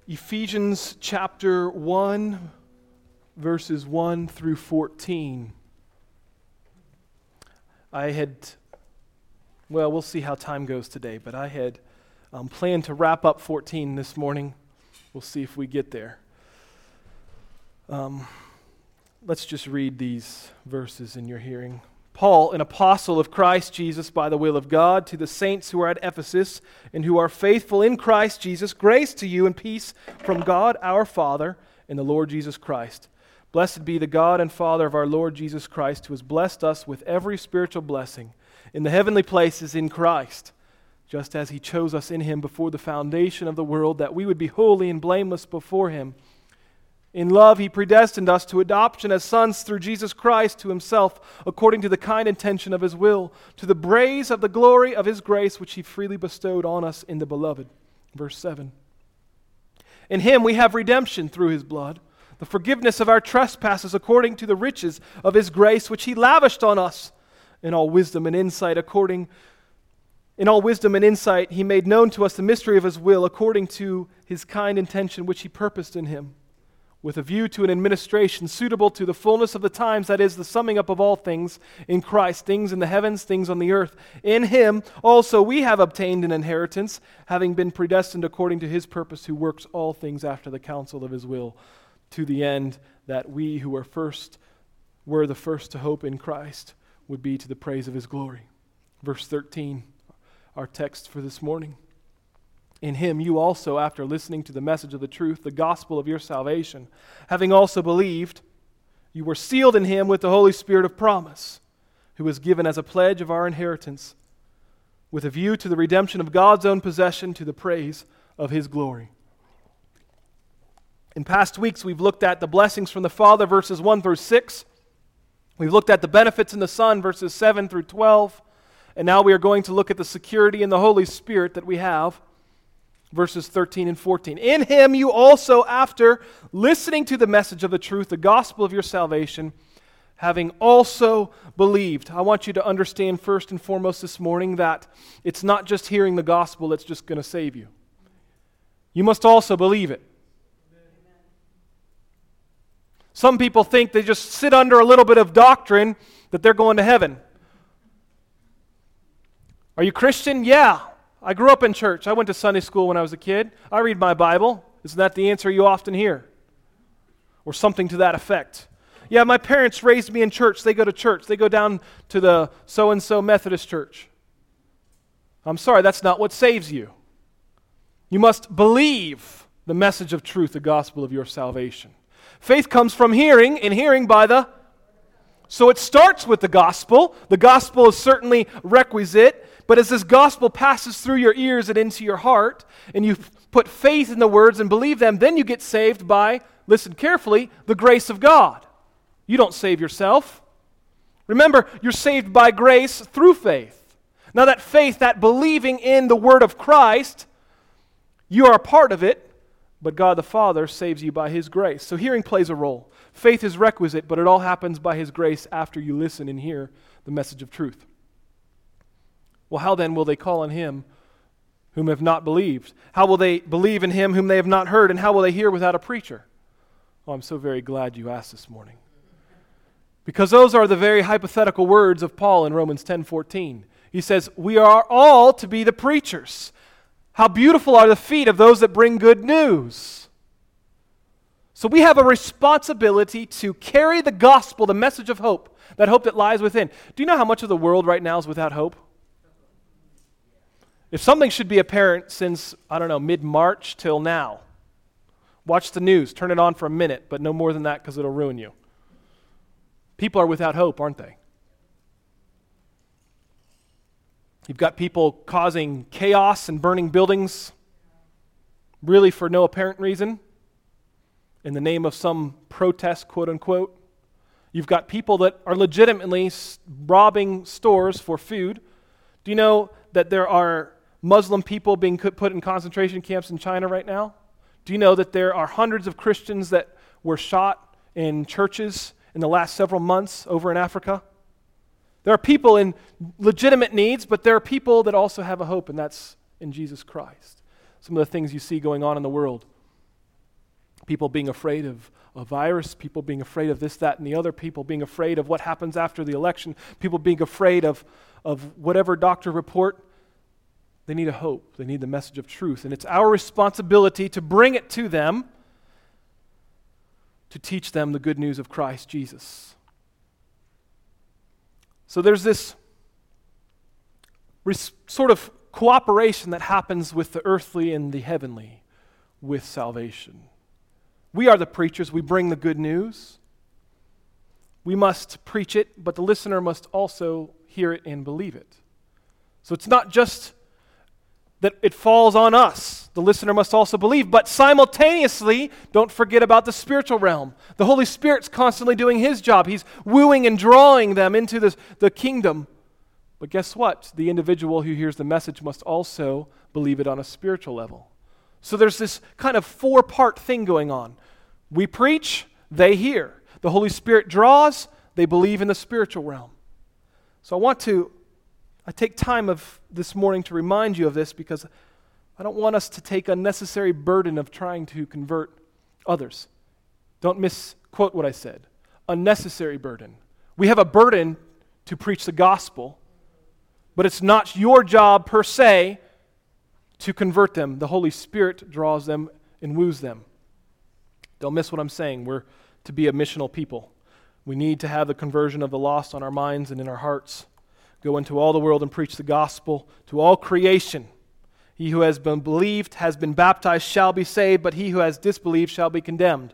Ephesians chapter 1, verses 1 through 14. We'll see how time goes today, but I had planned to wrap up 14 this morning. We'll see if we get there. Let's just read these verses in your hearing. Paul, an apostle of Christ Jesus by the will of God, to the saints who are at Ephesus and who are faithful in Christ Jesus, grace to you and peace from God our Father and the Lord Jesus Christ. Blessed be the God and Father of our Lord Jesus Christ, who has blessed us with every spiritual blessing in the heavenly places in Christ, just as he chose us in him before the foundation of the world, that we would be holy and blameless before him. In love, he predestined us to adoption as sons through Jesus Christ to himself, according to the kind intention of his will, to the praise of the glory of his grace, which he freely bestowed on us in the Beloved. Verse 7. In him we have redemption through his blood, the forgiveness of our trespasses according to the riches of his grace, which he lavished on us in all wisdom and insight. In all wisdom and insight, he made known to us the mystery of his will, according to his kind intention, which he purposed in him, with a view to an administration suitable to the fullness of the times, that is, the summing up of all things in Christ, things in the heavens, things on the earth. In him also we have obtained an inheritance, having been predestined according to his purpose, who works all things after the counsel of his will, to the end that we who were the first to hope in Christ would be to the praise of his glory. Verse 13, our text for this morning. In him you also, after listening to the message of the truth, the gospel of your salvation, having also believed, you were sealed in him with the Holy Spirit of promise, who was given as a pledge of our inheritance, with a view to the redemption of God's own possession, to the praise of his glory. In past weeks, we've looked at the blessings from the Father, verses 1 through 6. We've looked at the benefits in the Son, verses 7 through 12. And now we are going to look at the security in the Holy Spirit that we have, verses 13 and 14. In him you also, after listening to the message of the truth, the gospel of your salvation, having also believed. I want you to understand first and foremost this morning that it's not just hearing the gospel that's just going to save you. You must also believe it. Some people think they just sit under a little bit of doctrine that they're going to heaven. Are you Christian? Yeah. I grew up in church. I went to Sunday school when I was a kid. I read my Bible. Isn't that the answer you often hear? Or something to that effect. Yeah, my parents raised me in church. They go to church. They go down to the so-and-so Methodist church. I'm sorry, that's not what saves you. You must believe the message of truth, the gospel of your salvation. Faith comes from hearing, and hearing by the... So it starts with the gospel. The gospel is certainly requisite, but as this gospel passes through your ears and into your heart, and you put faith in the words and believe them, then you get saved by, listen carefully, the grace of God. You don't save yourself. Remember, you're saved by grace through faith. Now that faith, that believing in the word of Christ, you are a part of it, but God the Father saves you by his grace. So hearing plays a role. Faith is requisite, but it all happens by his grace after you listen and hear the message of truth. Well, how then will they call on him whom have not believed? How will they believe in him whom they have not heard? And how will they hear without a preacher? Oh, I'm so very glad you asked this morning. Because those are the very hypothetical words of Paul in Romans 10:14. He says, we are all to be the preachers. How beautiful are the feet of those that bring good news. So we have a responsibility to carry the gospel, the message of hope that lies within. Do you know how much of the world right now is without hope? If something should be apparent since, mid-March till now, watch the news, turn it on for a minute, but no more than that because it'll ruin you. People are without hope, aren't they? You've got people causing chaos and burning buildings, really for no apparent reason, in the name of some protest, quote unquote. You've got people that are legitimately robbing stores for food. Do you know that there are Muslim people being put in concentration camps in China right now? Do you know that there are hundreds of Christians that were shot in churches in the last several months over in Africa? There are people in legitimate needs, but there are people that also have a hope, and that's in Jesus Christ. Some of the things you see going on in the world. People being afraid of a virus, people being afraid of this, that, and the other, people being afraid of what happens after the election, people being afraid of whatever doctor report. They need a hope. They need the message of truth. And it's our responsibility to bring it to them, to teach them the good news of Christ Jesus. So there's this sort of cooperation that happens with the earthly and the heavenly with salvation. We are the preachers. We bring the good news. We must preach it, but the listener must also hear it and believe it. So it's not just that it falls on us. The listener must also believe, but simultaneously, don't forget about the spiritual realm. The Holy Spirit's constantly doing His job. He's wooing and drawing them into the kingdom. But guess what? The individual who hears the message must also believe it on a spiritual level. So there's this kind of four-part thing going on. We preach, they hear. The Holy Spirit draws, they believe in the spiritual realm. So I take time of this morning to remind you of this because I don't want us to take unnecessary burden of trying to convert others. Don't misquote what I said. Unnecessary burden. We have a burden to preach the gospel, but it's not your job per se to convert them. The Holy Spirit draws them and woos them. Don't miss what I'm saying. We're to be a missional people. We need to have the conversion of the lost on our minds and in our hearts. Go into all the world and preach the gospel to all creation. He who has been believed, has been baptized, shall be saved, but he who has disbelieved shall be condemned.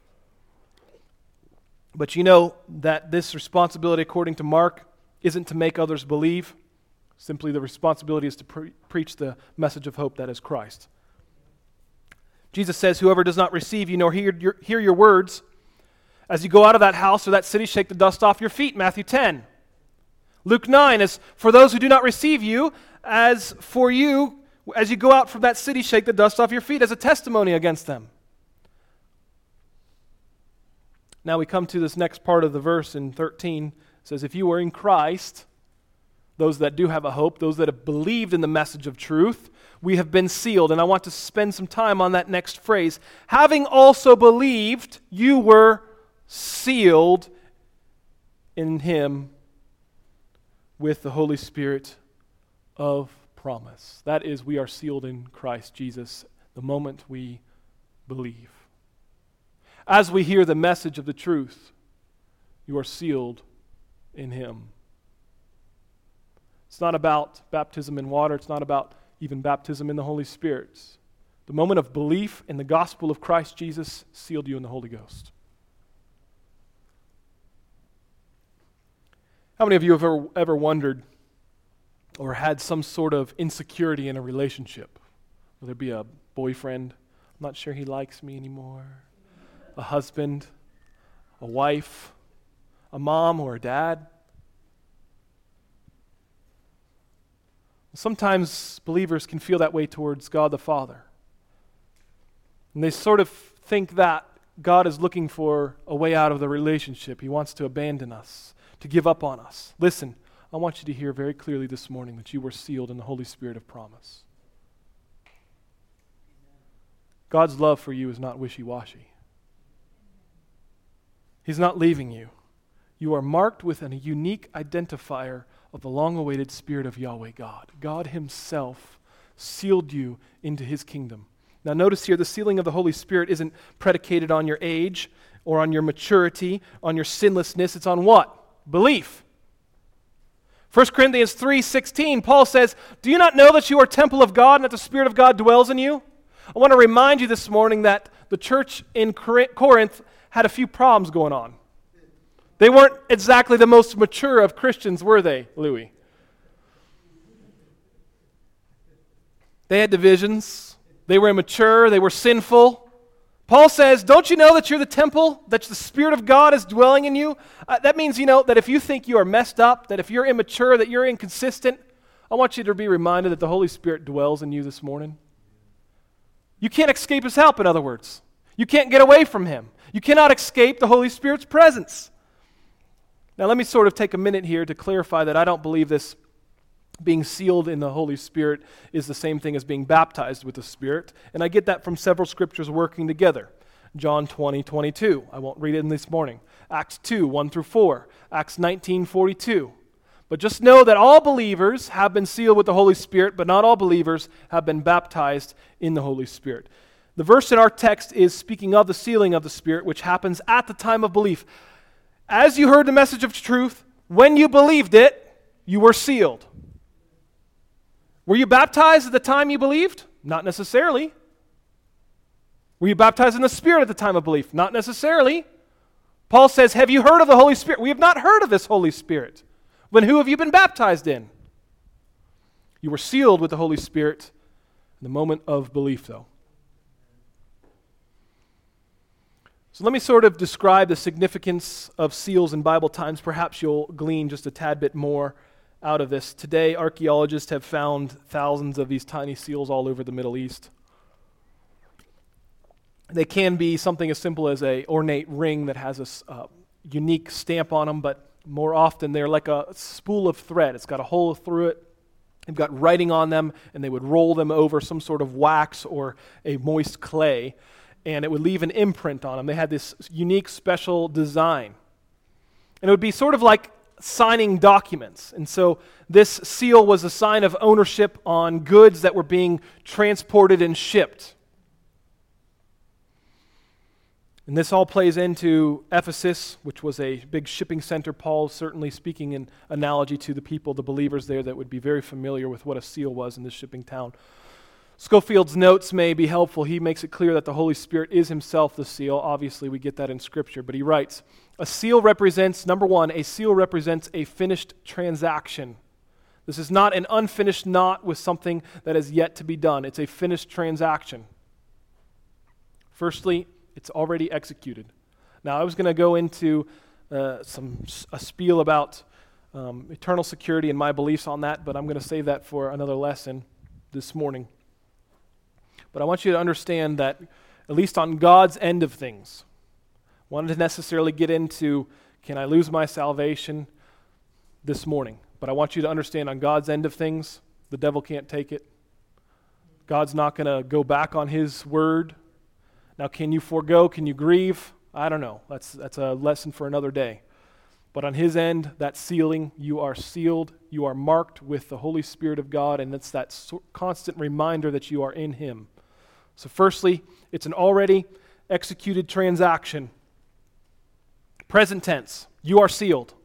But you know that this responsibility, according to Mark, isn't to make others believe. Simply the responsibility is to preach the message of hope that is Christ. Jesus says, whoever does not receive you nor hear your words, as you go out of that house or that city, shake the dust off your feet, Matthew 10. Luke 9 is, for those who do not receive you, as for you, as you go out from that city, shake the dust off your feet as a testimony against them. Now we come to this next part of the verse in 13. It says, if you are in Christ, those that do have a hope, those that have believed in the message of truth, we have been sealed. And I want to spend some time on that next phrase. Having also believed, you were sealed in Him with the Holy Spirit of promise. That is, we are sealed in Christ Jesus the moment we believe. As we hear the message of the truth, you are sealed in Him. It's not about baptism in water. It's not about even baptism in the Holy Spirit. The moment of belief in the gospel of Christ Jesus sealed you in the Holy Ghost. How many of you have ever wondered or had some sort of insecurity in a relationship? Whether it be a boyfriend, I'm not sure he likes me anymore, a husband, a wife, a mom or a dad. Sometimes believers can feel that way towards God the Father. And they sort of think that God is looking for a way out of the relationship. He wants to abandon us, to give up on us. Listen, I want you to hear very clearly this morning that you were sealed in the Holy Spirit of promise. God's love for you is not wishy-washy. He's not leaving you. You are marked with a unique identifier of the long-awaited Spirit of Yahweh God. God Himself sealed you into His kingdom. Now notice here, the sealing of the Holy Spirit isn't predicated on your age or on your maturity, on your sinlessness. It's on what? Belief. 1 Corinthians 3:16, Paul says, do you not know that you are a temple of God and that the Spirit of God dwells in you? I want to remind you this morning that the church in Corinth had a few problems going on. They weren't exactly the most mature of Christians, were they, Louis? They had divisions. They were immature. They were sinful. Paul says, don't you know that you're the temple, that the Spirit of God is dwelling in you? That means, that if you think you are messed up, that if you're immature, that you're inconsistent, I want you to be reminded that the Holy Spirit dwells in you this morning. You can't escape His help, in other words. You can't get away from Him. You cannot escape the Holy Spirit's presence. Now, let me sort of take a minute here to clarify that I don't believe this being sealed in the Holy Spirit is the same thing as being baptized with the Spirit. And I get that from several scriptures working together. John 20:22. I won't read it in this morning. Acts 2, 1 through 4. Acts 19:42. But just know that all believers have been sealed with the Holy Spirit, but not all believers have been baptized in the Holy Spirit. The verse in our text is speaking of the sealing of the Spirit, which happens at the time of belief. As you heard the message of truth, when you believed it, you were sealed. Were you baptized at the time you believed? Not necessarily. Were you baptized in the Spirit at the time of belief? Not necessarily. Paul says, have you heard of the Holy Spirit? We have not heard of this Holy Spirit. Then who have you been baptized in? You were sealed with the Holy Spirit in the moment of belief, though. So let me sort of describe the significance of seals in Bible times. Perhaps you'll glean just a tad bit more out of this. Today, archaeologists have found thousands of these tiny seals all over the Middle East. They can be something as simple as an ornate ring that has a unique stamp on them, but more often they're like a spool of thread. It's got a hole through it. They've got writing on them, and they would roll them over some sort of wax or a moist clay, and it would leave an imprint on them. They had this unique special design. And it would be sort of like signing documents. And so this seal was a sign of ownership on goods that were being transported and shipped. And this all plays into Ephesus, which was a big shipping center. Paul certainly speaking in analogy to the people, the believers there, that would be very familiar with what a seal was in this shipping town. Schofield's notes may be helpful. He makes it clear that the Holy Spirit is himself the seal. Obviously, we get that in Scripture. But he writes, a seal represents, number one, a seal represents a finished transaction. This is not an unfinished knot with something that is yet to be done. It's a finished transaction. Firstly, it's already executed. Now, I was going to go into a spiel about eternal security and my beliefs on that, but I'm going to save that for another lesson this morning. But I want you to understand that, at least on God's end of things, I wanted to necessarily get into, can I lose my salvation this morning? But I want you to understand, on God's end of things, the devil can't take it. God's not going to go back on his word. Now, can you forego? Can you grieve? I don't know. That's a lesson for another day. But on his end, that sealing, you are sealed, you are marked with the Holy Spirit of God, and it's that constant reminder that you are in him. So firstly, it's an already executed transaction. Present tense, you are sealed.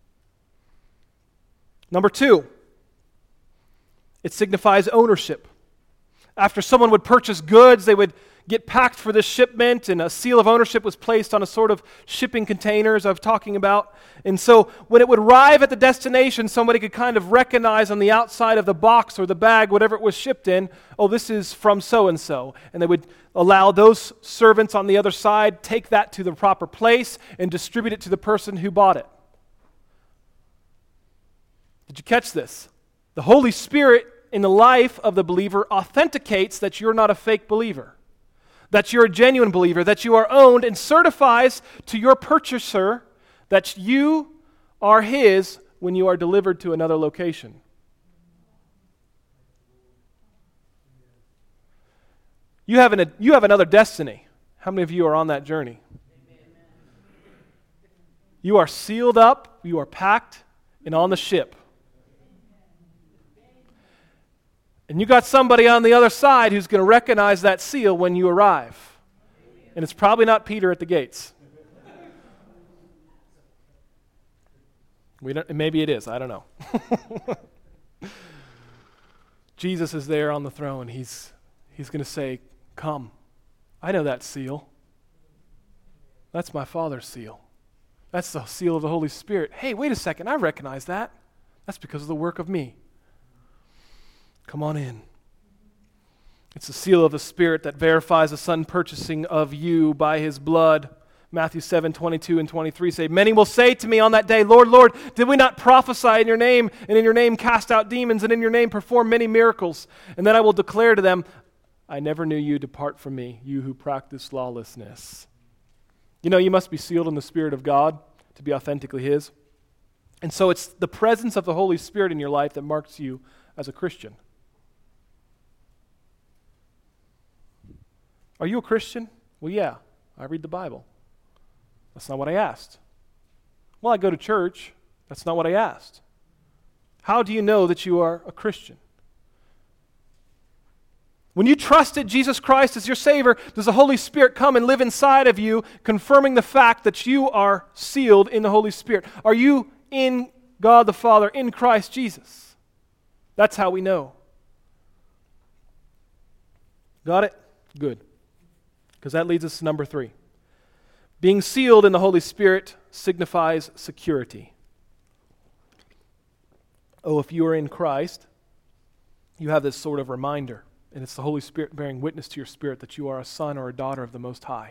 Number two, it signifies ownership. After someone would purchase goods, they would get packed for this shipment, and a seal of ownership was placed on a sort of shipping container, as I was talking about. And so when it would arrive at the destination, somebody could kind of recognize on the outside of the box or the bag, whatever it was shipped in, oh, this is from so-and-so. And they would allow those servants on the other side, take that to the proper place and distribute it to the person who bought it. Did you catch this? The Holy Spirit in the life of the believer authenticates that you're not a fake believer, that you're a genuine believer, that you are owned, and certifies to your purchaser that you are his when you are delivered to another location. You have another destiny. How many of you are on that journey? You are sealed up, you are packed, and on the ship. And you got somebody on the other side who's going to recognize that seal when you arrive. And it's probably not Peter at the gates. Maybe it is, I don't know. Jesus is there on the throne. He's going to say, come. I know that seal. That's my Father's seal. That's the seal of the Holy Spirit. Hey, wait a second, I recognize that. That's because of the work of me. Come on in. It's the seal of the Spirit that verifies the Son purchasing of you by his blood. Matthew 7:22 and 23 say, many will say to me on that day, Lord, Lord, did we not prophesy in your name, and in your name cast out demons, and in your name perform many miracles? And then I will declare to them, I never knew you, depart from me, you who practice lawlessness. You know, you must be sealed in the Spirit of God to be authentically his. And so it's the presence of the Holy Spirit in your life that marks you as a Christian. Are you a Christian? Well, yeah, I read the Bible. That's not what I asked. Well, I go to church. That's not what I asked. How do you know that you are a Christian? When you trusted Jesus Christ as your Savior, does the Holy Spirit come and live inside of you, confirming the fact that you are sealed in the Holy Spirit? Are you in God the Father, in Christ Jesus? That's how we know. Got it? Good. Because that leads us to number 3. Being sealed in the Holy Spirit signifies security. Oh, if you are in Christ, you have this sort of reminder. And it's the Holy Spirit bearing witness to your spirit that you are a son or a daughter of the Most High.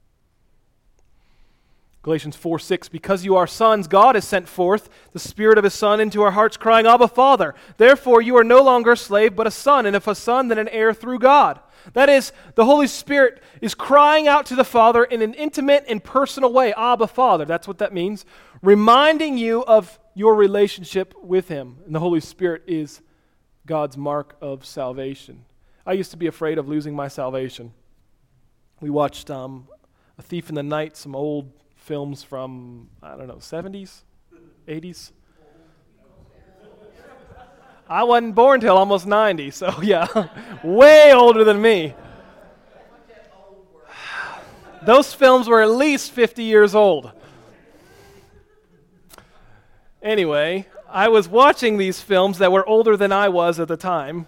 Galatians 4:6, because you are sons, God has sent forth the Spirit of His Son into our hearts, crying, Abba, Father. Therefore you are no longer a slave, but a son, and if a son, then an heir through God. That is, the Holy Spirit is crying out to the Father in an intimate and personal way, Abba, Father. That's what that means. Reminding you of your relationship with Him. And the Holy Spirit is God's mark of salvation. I used to be afraid of losing my salvation. We watched A Thief in the Night, some old films from, 70s, 80s. I wasn't born till almost 90, so yeah, way older than me. Those films were at least 50 years old. Anyway, I was watching these films that were older than I was at the time.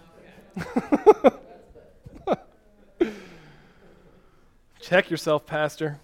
Check yourself, Pastor.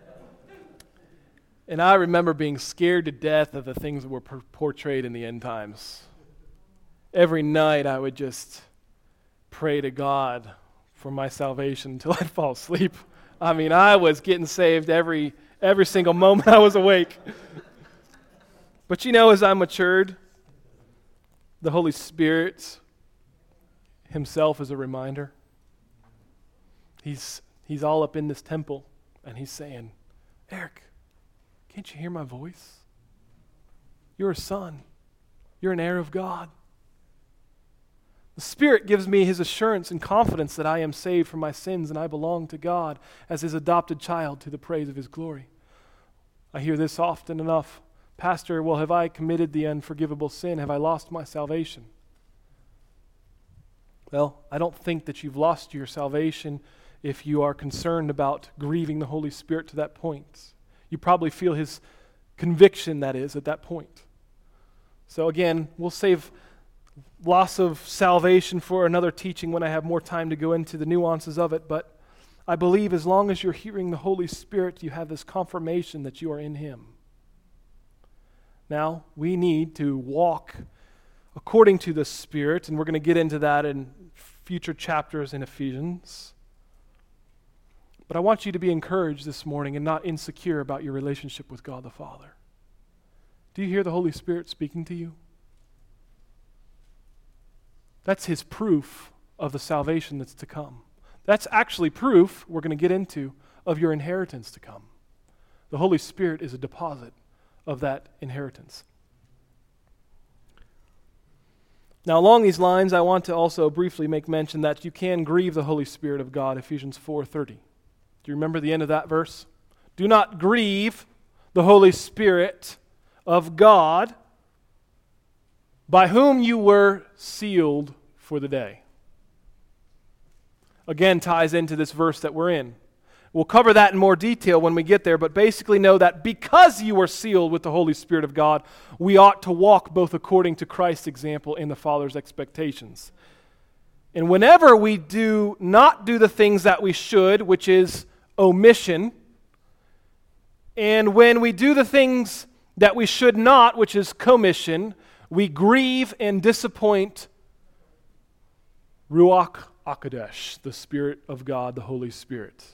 And I remember being scared to death of the things that were portrayed in the end times. Every night I would just pray to God for my salvation until I'd fall asleep. I mean, I was getting saved every single moment I was awake. But as I matured, the Holy Spirit Himself is a reminder. He's all up in this temple, and He's saying, Eric, can't you hear my voice? You're a son. You're an heir of God. The Spirit gives me His assurance and confidence that I am saved from my sins and I belong to God as His adopted child to the praise of His glory. I hear this often enough. Pastor, well, have I committed the unforgivable sin? Have I lost my salvation? Well, I don't think that you've lost your salvation if you are concerned about grieving the Holy Spirit to that point. You probably feel His conviction, that is, at that point. So again, we'll save loss of salvation for another teaching when I have more time to go into the nuances of it, but I believe as long as you're hearing the Holy Spirit, you have this confirmation that you are in Him. Now, we need to walk according to the Spirit, and we're going to get into that in future chapters in Ephesians. But I want you to be encouraged this morning and not insecure about your relationship with God the Father. Do you hear the Holy Spirit speaking to you? That's His proof of the salvation that's to come. That's actually proof, we're going to get into, of your inheritance to come. The Holy Spirit is a deposit of that inheritance. Now, along these lines, I want to also briefly make mention that you can grieve the Holy Spirit of God, Ephesians 4:30. Do you remember the end of that verse? Do not grieve the Holy Spirit of God, by whom you were sealed for the day. Again, ties into this verse that we're in. We'll cover that in more detail when we get there, but basically know that because you are sealed with the Holy Spirit of God, we ought to walk both according to Christ's example and the Father's expectations. And whenever we do not do the things that we should, which is omission, and when we do the things that we should not, which is commission, we grieve and disappoint Ruach HaKodesh, the Spirit of God, the Holy Spirit.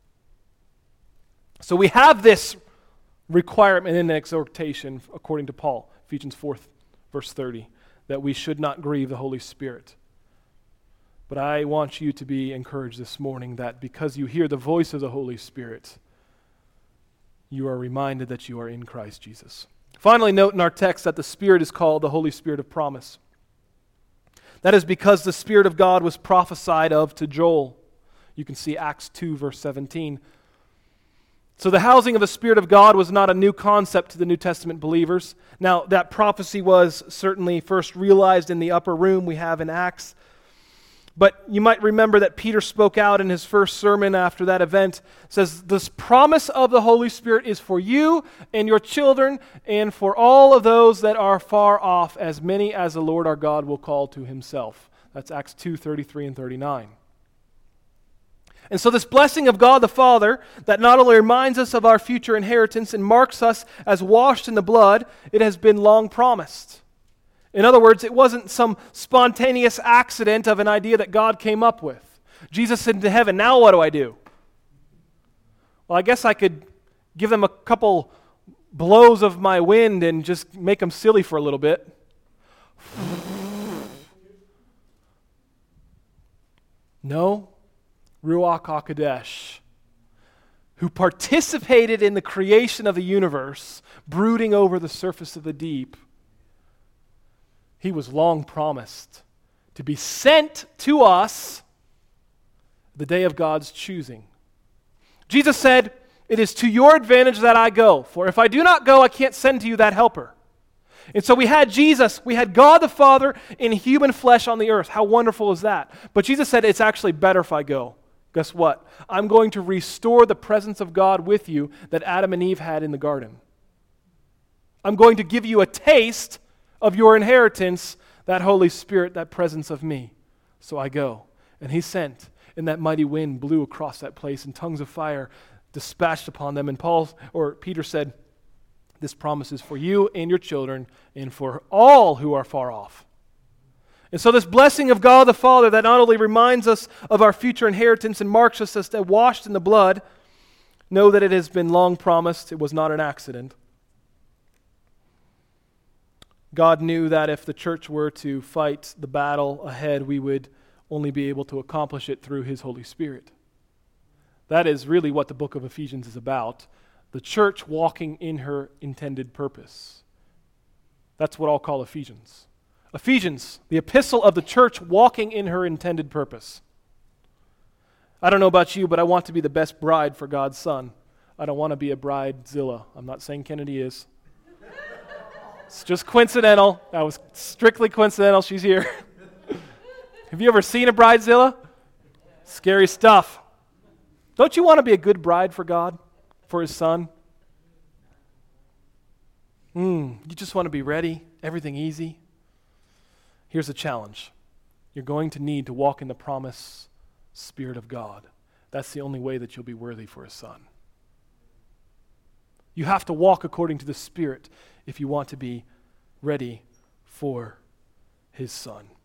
So we have this requirement in an exhortation, according to Paul, Ephesians 4, verse 30, that we should not grieve the Holy Spirit. But I want you to be encouraged this morning that because you hear the voice of the Holy Spirit, you are reminded that you are in Christ Jesus. Finally, note in our text that the Spirit is called the Holy Spirit of promise. That is because the Spirit of God was prophesied of to Joel. You can see Acts 2, verse 17. So the housing of the Spirit of God was not a new concept to the New Testament believers. Now, that prophecy was certainly first realized in the upper room we have in Acts. But you might remember that Peter spoke out in his first sermon after that event, says, "This promise of the Holy Spirit is for you and your children and for all of those that are far off, as many as the Lord our God will call to himself." That's Acts 2:33 and 39. And so this blessing of God the Father that not only reminds us of our future inheritance and marks us as washed in the blood, it has been long promised. In other words, it wasn't some spontaneous accident of an idea that God came up with. Jesus said to heaven, "Now what do I do?" Well, I guess I could give them a couple blows of my wind and just make them silly for a little bit. No. Ruach HaKodesh, who participated in the creation of the universe, brooding over the surface of the deep, he was long promised to be sent to us the day of God's choosing. Jesus said, "It is to your advantage that I go, for if I do not go, I can't send to you that helper." And so we had Jesus, we had God the Father in human flesh on the earth. How wonderful is that? But Jesus said, it's actually better if I go. Guess what? I'm going to restore the presence of God with you that Adam and Eve had in the garden. I'm going to give you a taste of your inheritance, that Holy Spirit, that presence of me. So I go. And he sent, and that mighty wind blew across that place, and tongues of fire dispatched upon them. And Peter said, "This promise is for you and your children, and for all who are far off." And so this blessing of God the Father that not only reminds us of our future inheritance and marks us as washed in the blood, know that it has been long promised. It was not an accident. God knew that if the church were to fight the battle ahead, we would only be able to accomplish it through his Holy Spirit. That is really what the book of Ephesians is about. The church walking in her intended purpose. That's what I'll call Ephesians. Ephesians, the epistle of the church walking in her intended purpose. I don't know about you, but I want to be the best bride for God's Son. I don't want to be a bridezilla. I'm not saying Kennedy is. It's just coincidental. That was strictly coincidental. She's here. Have you ever seen a bridezilla? Scary stuff. Don't you want to be a good bride for God, for his Son? You just want to be ready, everything easy. Here's the challenge. You're going to need to walk in the promise Spirit of God. That's the only way that you'll be worthy for his Son. You have to walk according to the Spirit if you want to be ready for his Son.